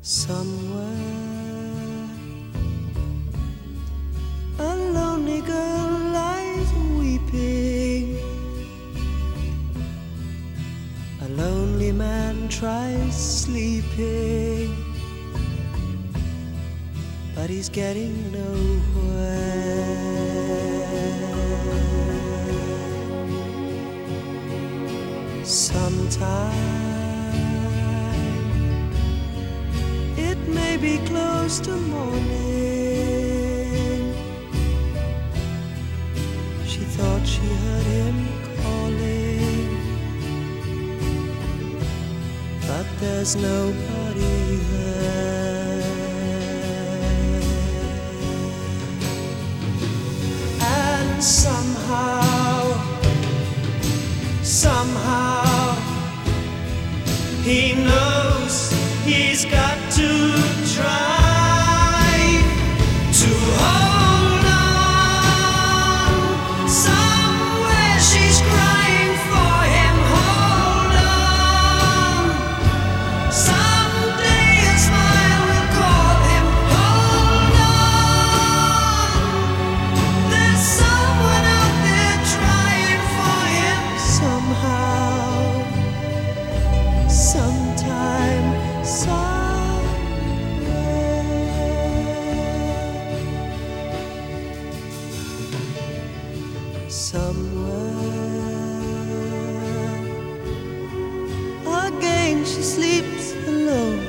Somewhere a lonely girl lies weeping. A lonely man tries sleeping, but he's getting nowhere. Sometime it may be close to morning. She thought she heard him calling, but there's nobody there. And somehow he knows he's got to try to hold on. Somewhere she's crying for him. Hold on. Someday a smile will call him. Hold on. There's someone out there trying for him. Somehow, sometime, somewhere again she sleeps alone.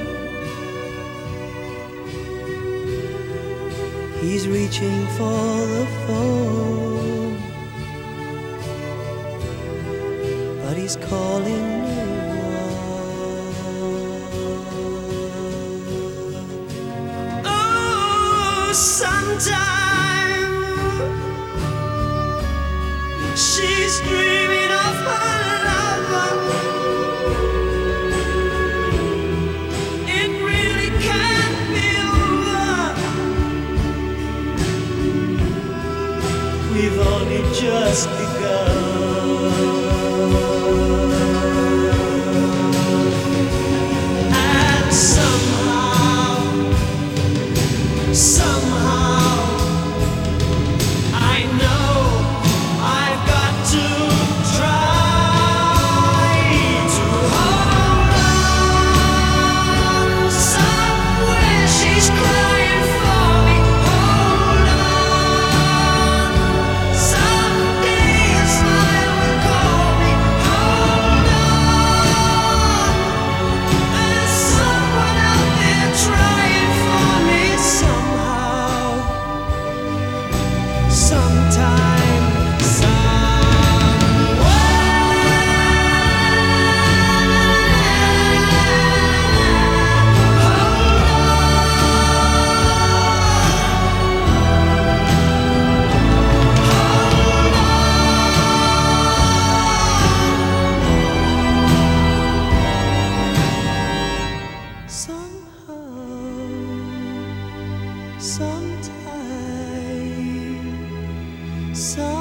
He's reaching for the phone, but he's calling no one. Oh, sometime she's dreaming of her lover. It really can't be over. We've only just begun. And somehow I know I've got to try to hold on. Somewhere she's crying for me. Hold on. Someday a smile will call me. Hold on. There's someone out there trying for me. Somehow, sometime, sometime, sometime.